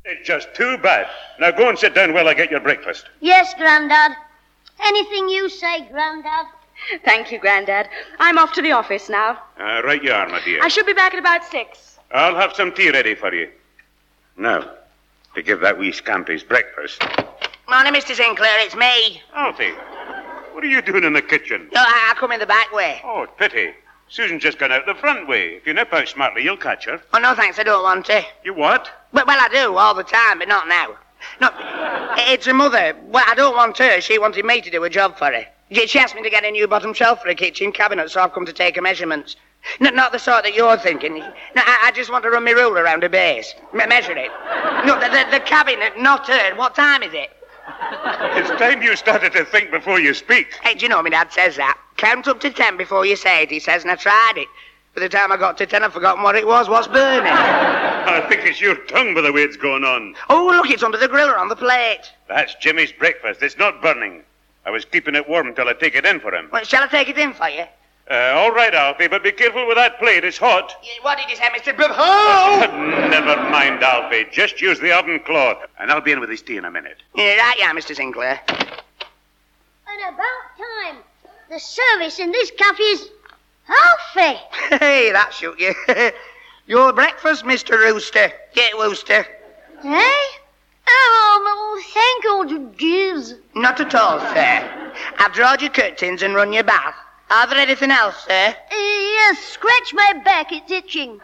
It's just too bad. Now go and sit down while I get your breakfast. Yes, Grandad. Anything you say, Grandad. Thank you, Grandad. I'm off to the office now. Right you are, my dear. I should be back at about 6. I'll have some tea ready for you. Now, to give that wee scamp his breakfast. Morning, Mr. Sinclair, it's me. Alfie, what are you doing in the kitchen? No, I come in the back way. Oh, pity. Susan's just gone out the front way. If you nip out smartly, you'll catch her. Oh, no, thanks, I don't want to. You what? Well, I do, all the time, but not now. No, it's her mother. Well, I don't want her. She wanted me to do a job for her. She asked me to get a new bottom shelf for a kitchen cabinet, so I've come to take her measurements. No, not the sort that you're thinking. No, I just want to run my ruler around her base. Measure it. No, the cabinet, not her. What time is it? It's time you started to think before you speak. Hey, do you know my dad says that? Count up to 10 before you say it, he says, and I tried it. By the time I got to 10, I've forgotten what it was. What's burning? I think it's your tongue by the way it's going on. Oh, look, it's under the griller on the plate. That's Jimmy's breakfast. It's not burning. I was keeping it warm until I take it in for him. Well, shall I take it in for you? All right, Alfie, but be careful with that plate. It's hot. What did you say, Mr. Oh! Never mind, Alfie. Just use the oven cloth, and I'll be in with his tea in a minute. Yeah, right, yeah, Mr. Sinclair. And about time. The service in this cafe is Alfie. Hey, that shoot you. Your breakfast, Mr. Rooster. Get Wooster. Eh? Oh, thank you, Jeeves. Not at all, sir. I've drawn your curtains and run your bath. Are there anything else, sir? Yes, scratch my back, it's itching.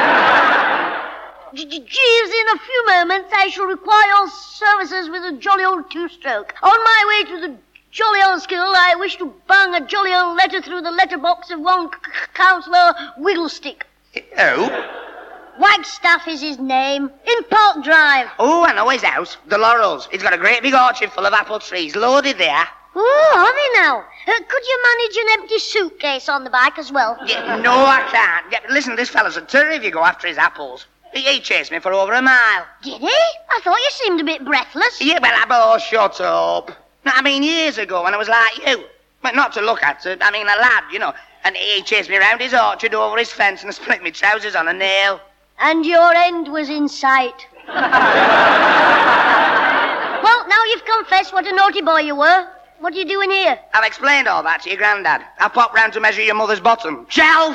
Jeeves, in a few moments I shall require your services with a jolly old two-stroke. On my way to the jolly old school, I wish to bung a jolly old letter through the letterbox of one Councillor Wigglestick. Oh? Wagstaff is his name, in Park Drive. Oh, I know his house, the Laurels. He's got a great big orchard full of apple trees, loaded there. Oh, are they now? Could you manage an empty suitcase on the bike as well? Yeah, no, I can't. Yeah, listen, this fella's a terror if you go after his apples. He chased me for over a mile. Did he? I thought you seemed a bit breathless. Yeah, well, shut up. No, I mean, years ago when I was like you. But not to look at, I mean, a lad, you know. And he chased me round his orchard, over his fence, and split me trousers on a nail. And your end was in sight. Well, now you've confessed what a naughty boy you were. What are you doing here? I've explained all that to your granddad. I popped round to measure your mother's bottom. Shelf!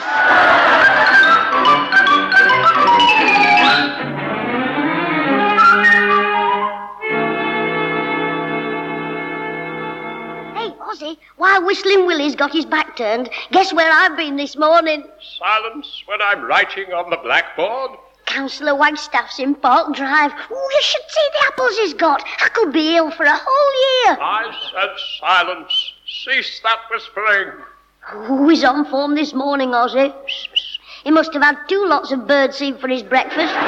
Hey, Ozzy, while Whistling Willie's got his back turned, guess where I've been this morning? Silence when I'm writing on the blackboard. Councillor Wagstaff's in Park Drive. Oh, you should see the apples he's got. I could be ill for a whole year. I said silence. Cease that whispering. Oh, he's on form this morning, Ozzy. He must have had 2 lots of birdseed for his breakfast. If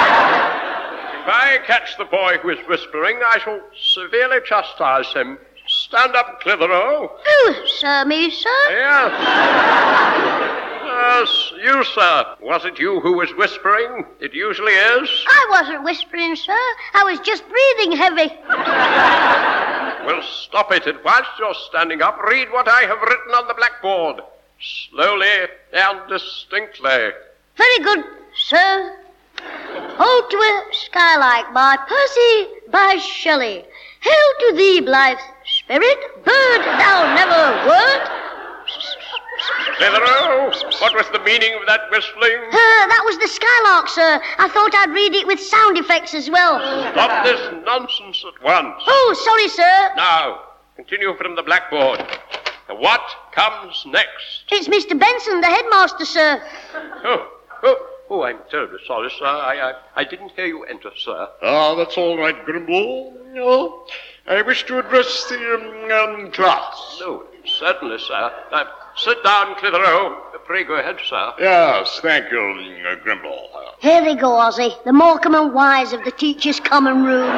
I catch the boy who is whispering, I shall severely chastise him. Stand up, Clitheroe. Oh, sir, me, sir? Yes. Yes, you, sir. Was it you who was whispering? It usually is. I wasn't whispering, sir. I was just breathing heavy. Well, stop it, and whilst you're standing up, read what I have written on the blackboard. Slowly and distinctly. Very good, sir. Ode to a Skylark by Percy Bysshe Shelley. Hail to thee, blithe spirit, bird thou never wert. Clitheroe, what was the meaning of that whistling? That was the Skylark, sir. I thought I'd read it with sound effects as well. Stop this nonsense at once. Oh, sorry, sir. Now, continue from the blackboard. What comes next? It's Mr. Benson, the headmaster, sir. Oh, I'm terribly sorry, sir. I didn't hear you enter, sir. That's all right, Grimble. No, I wish to address the class. No, certainly, sir. Sit down, Clitheroe. Pray go ahead, sir. Yes, thank you, Grimble. Here they go, Ozzy. The Morecambe and Wise of the teacher's common room.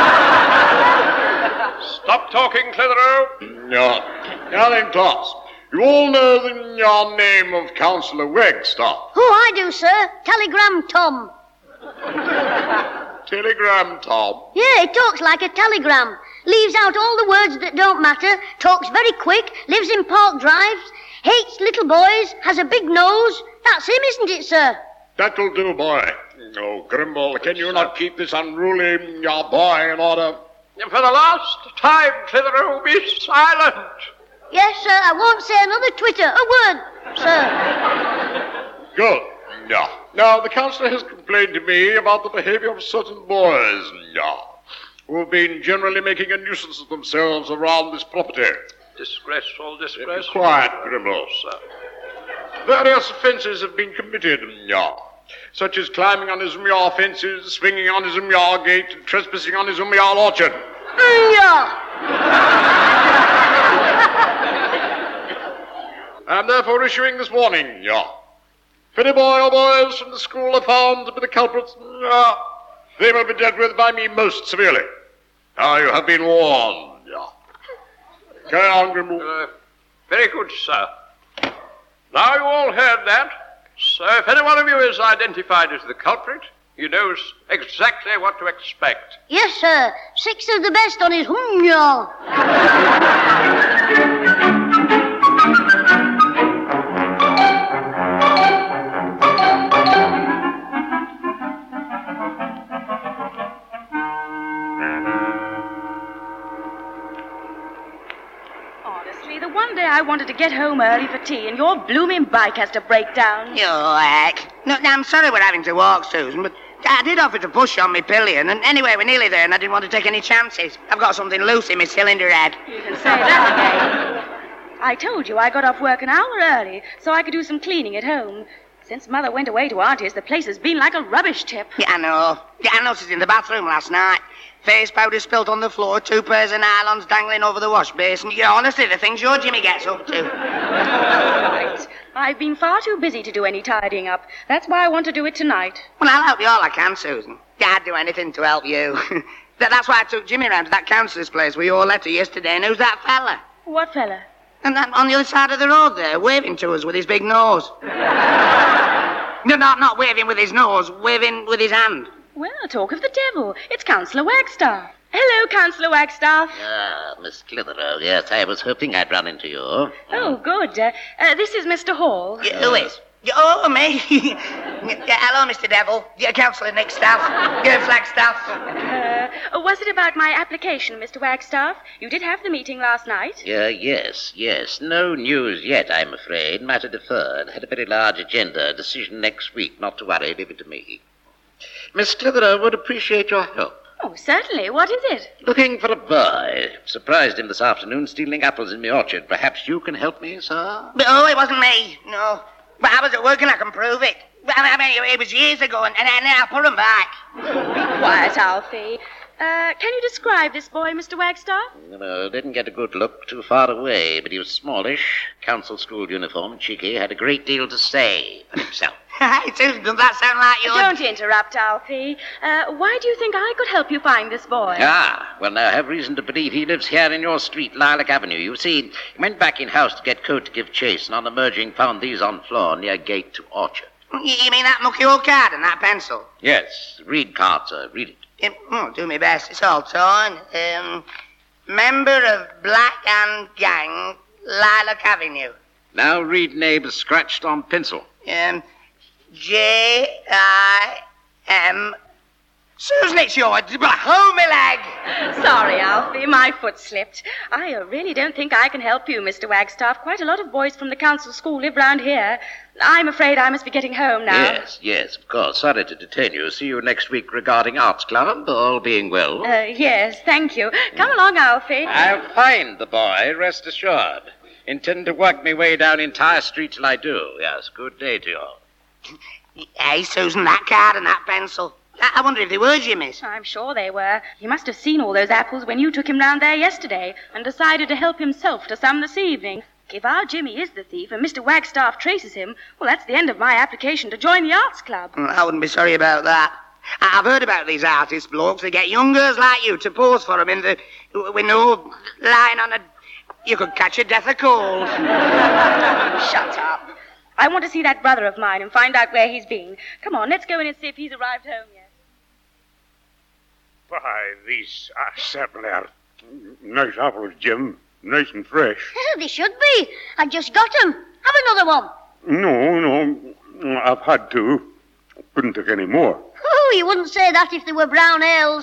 Stop talking, Clitheroe. Now then, class. You all know the name of Councillor Wagstaff. Oh, I do, sir. Telegram Tom. Telegram Tom? Yeah, he talks like a telegram. Leaves out all the words that don't matter, talks very quick, lives in Park Drive, hates little boys, has a big nose. That's him, isn't it, sir? That'll do, boy. Oh, Grimble, can you not keep this unruly boy in order? For the last time, Clitheroe, be silent. Yes, sir, I won't say another twitter, a word, sir. Good. Now, the councillor has complained to me about the behavior of certain boys, who have been generally making a nuisance of themselves around this property. Disgraceful. Quiet, Grimble. Sir. Various offences have been committed, such as climbing on his fences, swinging on his gate, and trespassing on his orchard. I am therefore issuing this warning, If any boy or boys from the school are found to be the culprits, they will be dealt with by me most severely. Now you have been warned, Carry on, Grimble. Very good, sir. Now you all heard that. So if any one of you is identified as the culprit, he knows exactly what to expect. Yes, sir. 6 of the best on his hunya. Honestly, the one day I wanted to get home early for tea and your blooming bike has to break down. You heck. No, I'm sorry we're having to walk, Susan, but I did offer to push on my pillion, and anyway, we're nearly there, and I didn't want to take any chances. I've got something loose in my cylinder head. You can say that again. I told you I got off work an hour early so I could do some cleaning at home. Since Mother went away to Auntie's, the place has been like a rubbish tip. Yeah, I know. Yeah, I noticed in the bathroom last night. Face powder spilt on the floor, 2 pairs of nylons dangling over the wash basin. Yeah, honestly, the things your Jimmy gets up to. Right. I've been far too busy to do any tidying up. That's why I want to do it tonight. Well, I'll help you all I can, Susan. Yeah, I'd do anything to help you. That's why I took Jimmy round to that councillor's place with your letter yesterday. And who's that fella? What fella? And that on the other side of the road there, waving to us with his big nose. No, not waving with his nose, waving with his hand. Well, talk of the devil. It's Councillor Wagstaff. Hello, Councillor Wagstaff. Miss Clitheroe, yes, I was hoping I'd run into you. Oh, good. This is Mr. Hall. Who is? Oh, me. Hello, Mr. Devil. Councillor Nick Staff. Flagstaff. Was it about my application, Mr. Wagstaff? You did have the meeting last night. Yes. No news yet, I'm afraid. Matter deferred. Had a very large agenda. Decision next week. Not to worry. Leave it to me. Miss Clitheroe would appreciate your help. Oh, certainly. What is it? Looking for a boy. Surprised him this afternoon stealing apples in my orchard. Perhaps you can help me, sir? Oh, it wasn't me. No. But I was at work and I can prove it. I mean, it was years ago, and I put him back. Be quiet, Alfie. Can you describe this boy, Mr. Wagstaff? No, didn't get a good look, too far away, but he was smallish, council school uniform, cheeky, had a great deal to say for himself. Hey, Susan, does that sound like you? Don't interrupt, Alfie. Why do you think I could help you find this boy? Well, now, I have reason to believe he lives here in your street, Lilac Avenue. You see, he went back in-house to get code to give chase, and on emerging found these on floor near gate to orchard. You mean that mucky old card and that pencil? Yes, read card, sir, read it. Do my best. It's all torn. Member of Black Hand Gang, Lilac Avenue. Now read name scratched on pencil. J-I-M. Susan, it's yours. Hold me leg. Sorry, Alfie. My foot slipped. I really don't think I can help you, Mr. Wagstaff. Quite a lot of boys from the council school live round here. I'm afraid I must be getting home now. Yes, of course. Sorry to detain you. See you next week regarding Arts Club, all being well. Yes, thank you. Come along, Alfie. I'll find the boy, rest assured. Intend to work me way down entire street till I do. Yes, good day to you all. Hey, Susan, that card and that pencil. I wonder if they were Jimmy's. I'm sure they were. He must have seen all those apples when you took him round there yesterday and decided to help himself to some this evening. If our Jimmy is the thief and Mr. Wagstaff traces him, well, that's the end of my application to join the Arts Club. I wouldn't be sorry about that. I've heard about these artist blokes. They get young girls like you to pose for them with no lying on a... You could catch a death of cold. Shut up. I want to see that brother of mine and find out where he's been. Come on, let's go in and see if he's arrived home yet. Why, these are certainly are nice apples, Jim. Nice and fresh. They should be. I just got them. Have another one. No, I've had two. Couldn't take any more. Oh, you wouldn't say that if they were brown ales.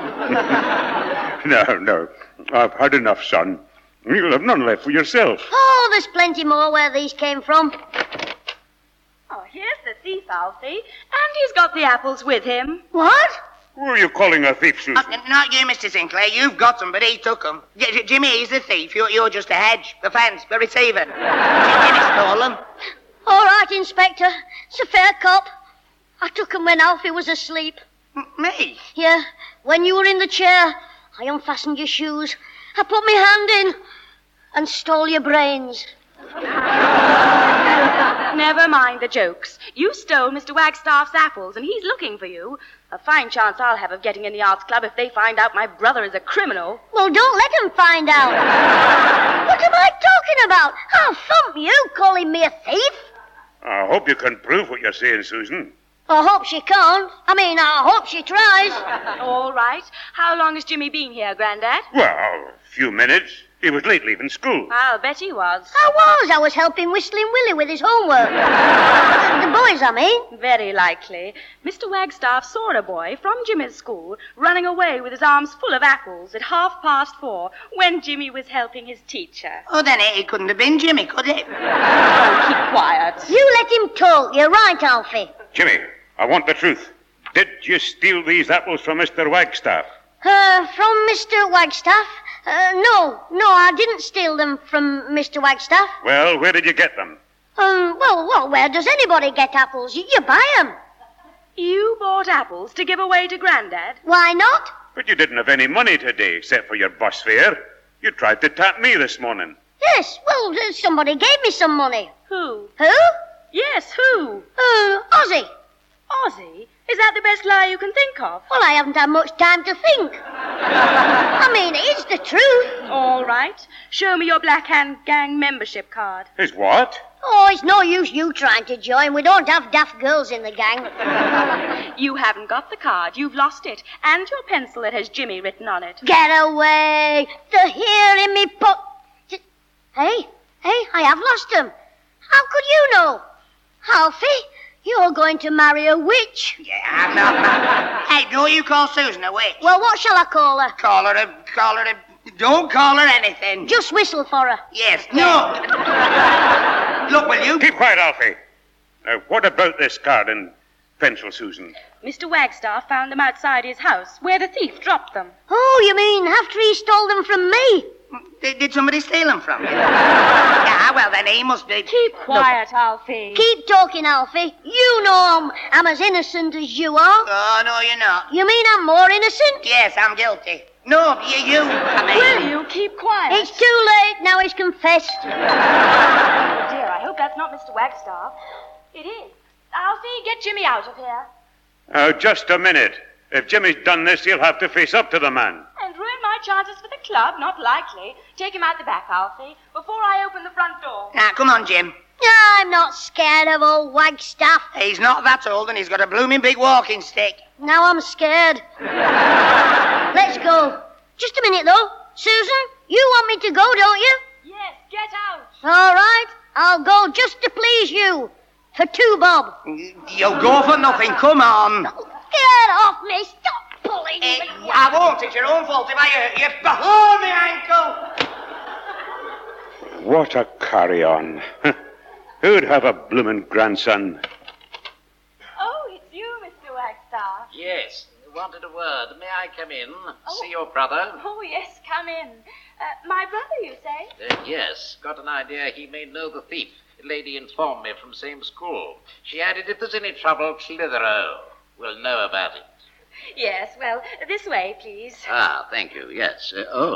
No. I've had enough, son. You'll have none left for yourself. Oh, there's plenty more where these came from. Oh, here's the thief, Alfie. And he's got the apples with him. What? Who are you calling a thief, Susan? Not you, Mr. Sinclair. You've got them, but he took them. Jimmy, he's the thief. You're just a hedge, the fence, the receiver. Jimmy stole them. All right, Inspector. It's a fair cop. I took 'em when Alfie was asleep. Me? Yeah, when you were in the chair, I unfastened your shoes. I put my hand in and stole your brains. Never mind the jokes. You stole Mr. Wagstaff's apples, and he's looking for you. A fine chance I'll have of getting in the Arts Club if they find out my brother is a criminal. Well, don't let 'em find out. What am I talking about? I'll thump you calling me a thief. I hope you can prove what you're saying, Susan. I hope she can't. I hope she tries. All right. How long has Jimmy been here, Grandad? Well, a few minutes. He was late leaving school. I'll bet he was. I was helping Whistling Willie with his homework. The boys, I mean. Very likely. Mr. Wagstaff saw a boy from Jimmy's school running away with his arms full of apples at 4:30 when Jimmy was helping his teacher. Oh, then it couldn't have been Jimmy, could it? Oh, keep quiet. You let him talk. You're right, Alfie. Jimmy, I want the truth. Did you steal these apples from Mr. Wagstaff? From Mr. Wagstaff? No, I didn't steal them from Mr. Wagstaff. Well, where did you get them? Well, where does anybody get apples? You buy them. You bought apples to give away to Grandad? Why not? But you didn't have any money today except for your bus fare. You tried to tap me this morning. Yes, well, somebody gave me some money. Who? Who? Yes, who? Ozzy. Ozzy? Is that the best lie you can think of? Well, I haven't had much time to think. It's the truth. All right. Show me your Black Hand Gang membership card. Is what? Oh, it's no use you trying to join. We don't have daft girls in the gang. You haven't got the card. You've lost it. And your pencil that has Jimmy written on it. Get away. They're here in me Hey, I have lost them. How could you know? Alfie, you're going to marry a witch. Yeah, I'm not. Hey, don't you call Susan a witch? Well, what shall I call her? Call her a... Don't call her anything. Just whistle for her. Yes, no. Look, will you? Keep quiet, Alfie. Now, what about this card and pencil, Susan? Mr. Wagstaff found them outside his house, where the thief dropped them. Oh, you mean after he stole them from me? Did somebody steal them from you? Yeah, well, then he must be... Keep quiet, Alfie. Keep talking, Alfie. You know I'm as innocent as you are. Oh, no, you're not. You mean I'm more innocent? Yes, I'm guilty. No, you. Will you keep quiet? It's too late. Now he's confessed. Oh, dear, I hope that's not Mr. Wagstaff. It is. Alfie, get Jimmy out of here. Just a minute. If Jimmy's done this, he'll have to face up to the man. And ruin my chances for the club? Not likely. Take him out the back, Alfie, before I open the front door. Now, come on, Jim. I'm not scared of old Wagstaff. He's not that old, and he's got a blooming big walking stick. Now I'm scared. Let's go. Just a minute, though. Susan, you want me to go, don't you? Yes, get out. All right. I'll go just to please you. For 2 bob. You'll go for nothing. Come on. Get off me. Stop pulling me. I won't. It's your own fault if I hurt you. Behold me ankle. What a carry-on. Who'd have a bloomin' grandson? Oh, it's you, Mr. Wagstaff. Yes, wanted a word. May I come in? See your brother? Oh, yes, come in. My brother, you say? Yes, got an idea he may know the thief. A lady informed me from same school. She added if there's any trouble, Clitheroe will know about it. Yes, well, this way, please. Ah, thank you, yes.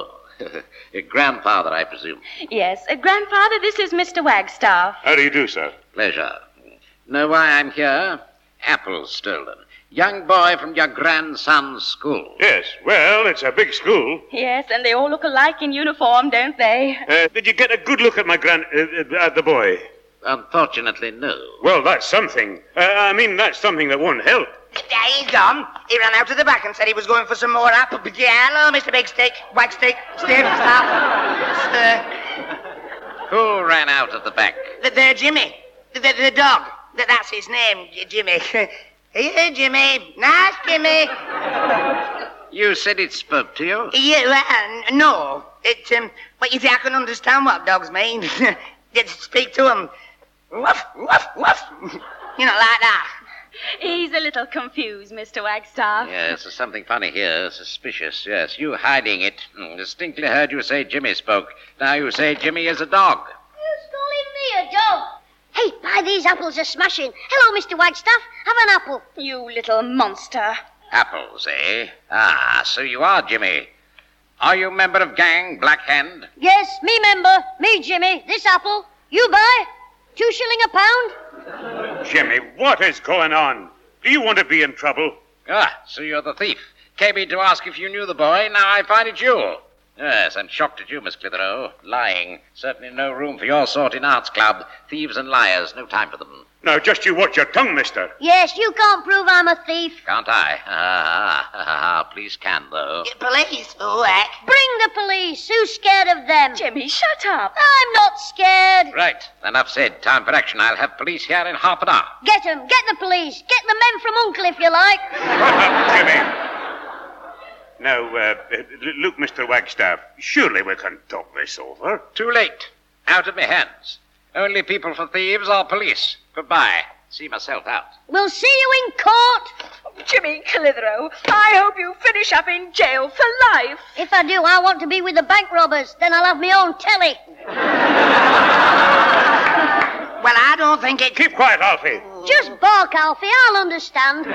A grandfather, I presume. Yes, grandfather, this is Mr. Wagstaff. How do you do, sir? Pleasure. Know why I'm here? Apples stolen. Young boy from your grandson's school. Yes, well, it's a big school. Yes, and they all look alike in uniform, don't they? Did you get a good look at my the boy? Unfortunately, no. Well, that's something. That's something that won't help. He's gone. He ran out to the back and said he was going for some more apple. Yeah, hello, Mr. Big Stick. Wag stick. Stiff. Stop. Who ran out at the back? Jimmy. The dog. That's his name, Jimmy. Here, Jimmy. Nice, Jimmy. You said it spoke to you? Yeah, no. But you see, I can understand what dogs mean. Just speak to them. Woof, woof, woof. You know, like that. He's a little confused, Mr. Wagstaff. Yes, there's something funny here. Suspicious, yes. You hiding it. Distinctly heard you say Jimmy spoke. Now you say Jimmy is a dog. Who's calling me a dog? Hey, buy these apples are smashing. Hello, Mr. Wagstaff. Have an apple. You little monster. Apples, eh? Ah, so you are Jimmy. Are you member of gang Black Hand? Yes, me member. Me, Jimmy. This apple. You buy? 2 shilling a pound? Jimmy, what is going on? Do you want to be in trouble? Ah, so you're the thief. Came in to ask if you knew the boy. Now I find it's you. Yes, I'm shocked at you, Miss Clitheroe. Lying. Certainly no room for your sort in Arts Club. Thieves and liars. No time for them. Now, just you watch your tongue, mister. Yes, you can't prove I'm a thief. Can't I? Police can, though. Police? Oh, heck. Bring the police. Who's scared of them? Jimmy, shut up. I'm not scared. Right. Enough said. Time for action. I'll have police here in half an hour. Get 'em. Get the police. Get the men from Uncle, if you like. Shut up, Jimmy. Now, look, Mr. Wagstaff, surely we can talk this over. Too late. Out of my hands. Only people for thieves are police. Goodbye. See myself out. We'll see you in court. Jimmy Clitheroe, I hope you finish up in jail for life. If I do, I want to be with the bank robbers. Then I'll have my own telly. Well, I don't think it... Keep quiet, Alfie. Just bark, Alfie. I'll understand.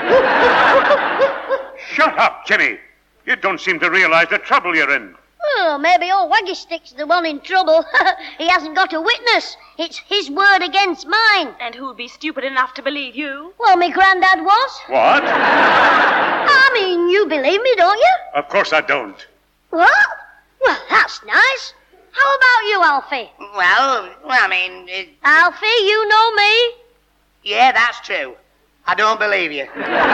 Shut up, Jimmy. You don't seem to realize the trouble you're in. Oh, maybe old Waggy Stick's the one in trouble. He hasn't got a witness. It's his word against mine. And who'd be stupid enough to believe you? Well, me granddad was. What? I mean, you believe me, don't you? Of course I don't. What? Well, that's nice. How about you, Alfie? Well, I mean... Alfie, you know me. Yeah, that's true. I don't believe you.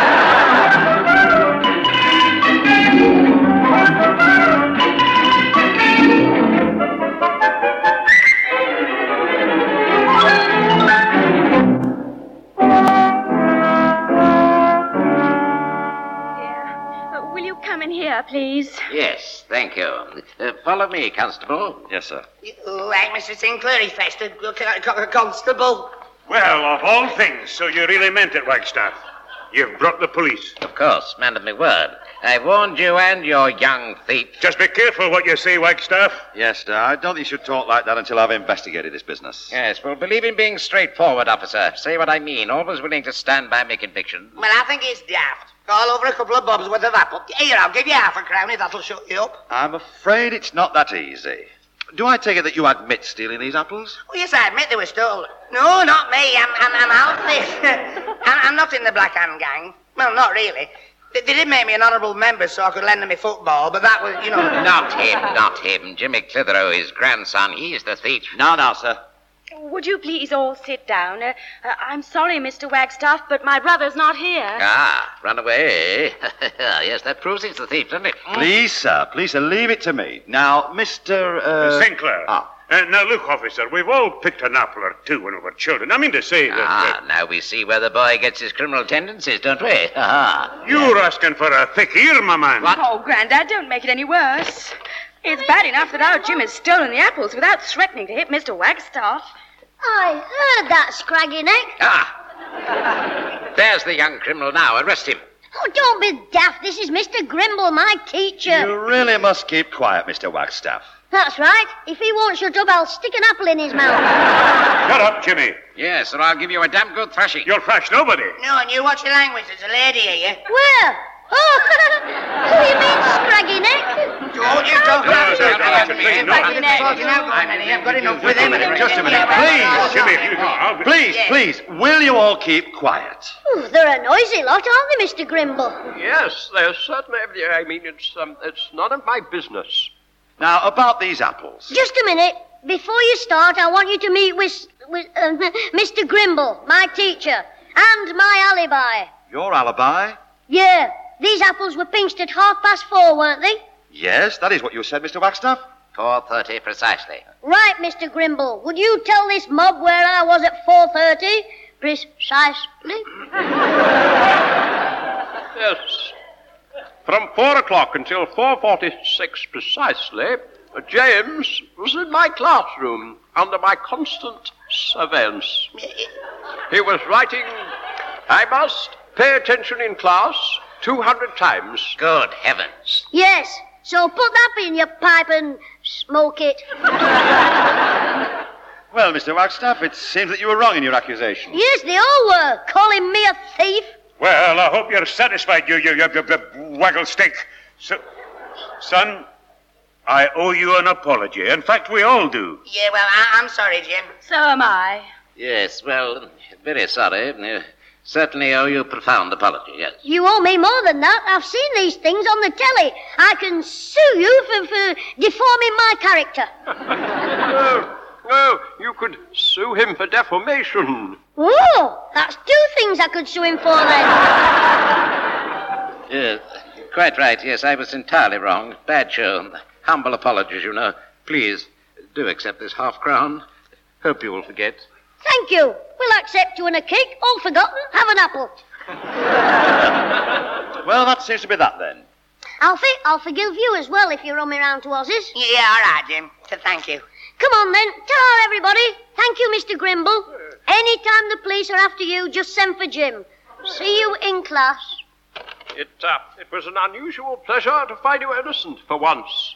Will you come in here, please? Yes, thank you. Follow me, Constable. Yes, sir. Right, Mr. Sinclair, he festered. Constable. Well, of all things, so you really meant it, Wagstaff. You've brought the police. Of course, man of my word. I warned you and your young thief. Just be careful what you say, Wagstaff. Yes, sir. I don't think you should talk like that until I've investigated this business. Yes, well, believe in being straightforward, officer. Say what I mean. Always willing to stand by my conviction. Well, I think it's daft. All over a couple of bobs worth of apple. Here, I'll give you half a crown if that'll shut you up. I'm afraid it's not that easy. Do I take it that you admit stealing these apples? Oh, yes, I admit they were stolen. No, not me. I'm Alfie. I'm not in the Black Hand gang. Well, not really. They did make me an honourable member so I could lend them my football, but that was, you know... Not him. Jimmy Clitheroe, his grandson. He's the thief. No, sir. Would you please all sit down? I'm sorry, Mr. Wagstaff, but my brother's not here. Ah, run away. Yes, that proves he's the thief, doesn't it? Please, sir, leave it to me. Now, Mr. Sinclair. Now, look, officer, we've all picked an apple or two when we were children. I mean to say that... now we see where the boy gets his criminal tendencies, don't we? You're asking for a thick ear, my man. What? Oh, Grandad, don't make it any worse. It's bad enough that our Jim has stolen the apples without threatening to hit Mr. Wagstaff. I heard that, Scraggy Neck. There's the young criminal now. Arrest him. Oh, don't be daft. This is Mr. Grimble, my teacher. You really must keep quiet, Mr. Wagstaff. That's right. If he won't shut up, I'll stick an apple in his mouth. Shut up, Jimmy. Yes, or I'll give you a damn good thrashing. You'll thrash nobody. No, and you watch your language. There's a lady here. Where? Oh, who you mean, Scraggy Neck? Don't you talk about I've got enough with him. Just a minute, please. Jimmy, if you don't... Please, will you all keep quiet? Oh, they're a noisy lot, aren't they, Mr. Grimble? Yes, there's certainly. I mean, it's none of my business. Now, about these apples. Just a minute. Before you start, I want you to meet with Mr. Grimble, my teacher, and my alibi. Your alibi? Yeah, these apples were pinched at 4:30, weren't they? Yes, that is what you said, Mr. Wagstaff. 4:30 precisely. Right, Mr. Grimble. Would you tell this mob where I was at 4:30? Precisely. Yes. From 4 o'clock until 4:46 precisely, James was in my classroom under my constant surveillance. He was writing, "I must pay attention in class 200 times. Good heavens. Yes, so put that in your pipe and smoke it. Well, Mr. Wagstaff, it seems that you were wrong in your accusation. Yes, they all were, calling me a thief. Well, I hope you're satisfied, you waggle stick. Son, I owe you an apology. In fact, we all do. Yeah, well, I'm sorry, Jim. So am I. Yes, well, very sorry. Certainly owe you a profound apology, yes. You owe me more than that. I've seen these things on the telly. I can sue you for deforming my character. No, you could sue him for defamation. Oh, that's 2 things I could sue him for then. Yes, quite right, yes, I was entirely wrong. Bad show. Humble apologies, you know. Please, do accept this half-crown. Hope you will forget. Thank you. We'll accept you in a cake. All forgotten. Have an apple. Well, that seems to be that then. Alfie, I'll forgive you as well if you run me round to Oz's. Yeah, all right, Jim. Thank you. Come on then. Ta-ra, everybody. Thank you, Mr. Grimble. Any time the police are after you, just send for Jim. See you in class. It was an unusual pleasure to find you innocent for once.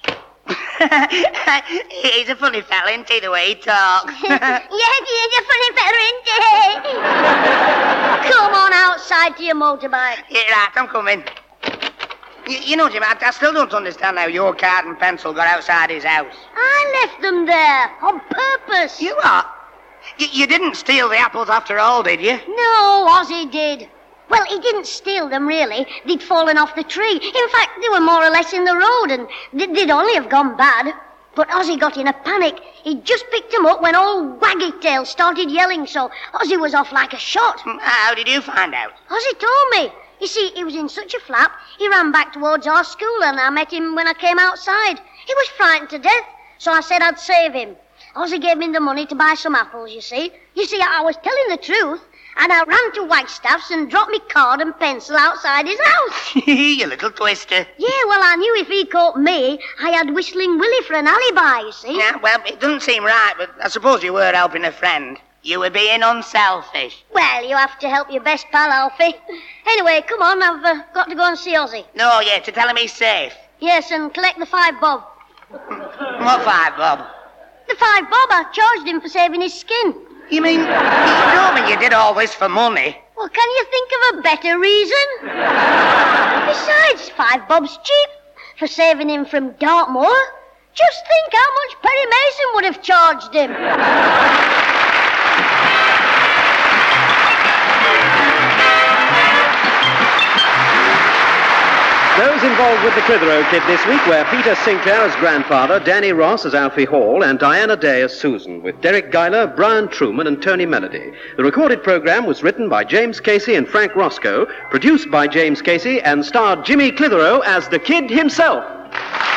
He's a funny fella, isn't he, the way he talks? Yes, he is a funny fella, isn't he? Come on outside to your motorbike. Yeah, right, I'm coming. You know, Jim, I still don't understand how your card and pencil got outside his house. I left them there on purpose. You what? You didn't steal the apples after all, did you? No, Ozzy did. Well, he didn't steal them, really. They'd fallen off the tree. In fact, they were more or less in the road, and they'd only have gone bad. But Ozzy got in a panic. He'd just picked them up when old Waggy-Tail started yelling, so Ozzy was off like a shot. How did you find out? Ozzy told me. You see, he was in such a flap, he ran back towards our school, and I met him when I came outside. He was frightened to death, so I said I'd save him. Ozzy gave me the money to buy some apples, you see. You see, I was telling the truth, and I ran to Wagstaff's and dropped me card and pencil outside his house. You little twister. Yeah, well, I knew if he caught me, I had Whistling Willie for an alibi, you see. Yeah, well, it doesn't seem right, but I suppose you were helping a friend. You were being unselfish. Well, you have to help your best pal, Alfie. Anyway, come on, I've got to go and see Ozzy. No, yeah, to tell him he's safe. Yes, and collect the 5 bob. What 5 bob? The 5 bob, I charged him for saving his skin. You don't mean you did all this for money? Well, can you think of a better reason? Besides, 5 bob's cheap for saving him from Dartmoor. Just think how much Perry Mason would have charged him. Those involved with the Clitheroe Kid this week were Peter Sinclair as grandfather, Danny Ross as Alfie Hall, and Diana Day as Susan, with Derek Guyler, Brian Truman, and Tony Melody. The recorded program was written by James Casey and Frank Roscoe, produced by James Casey, and starred Jimmy Clitheroe as the Kid himself.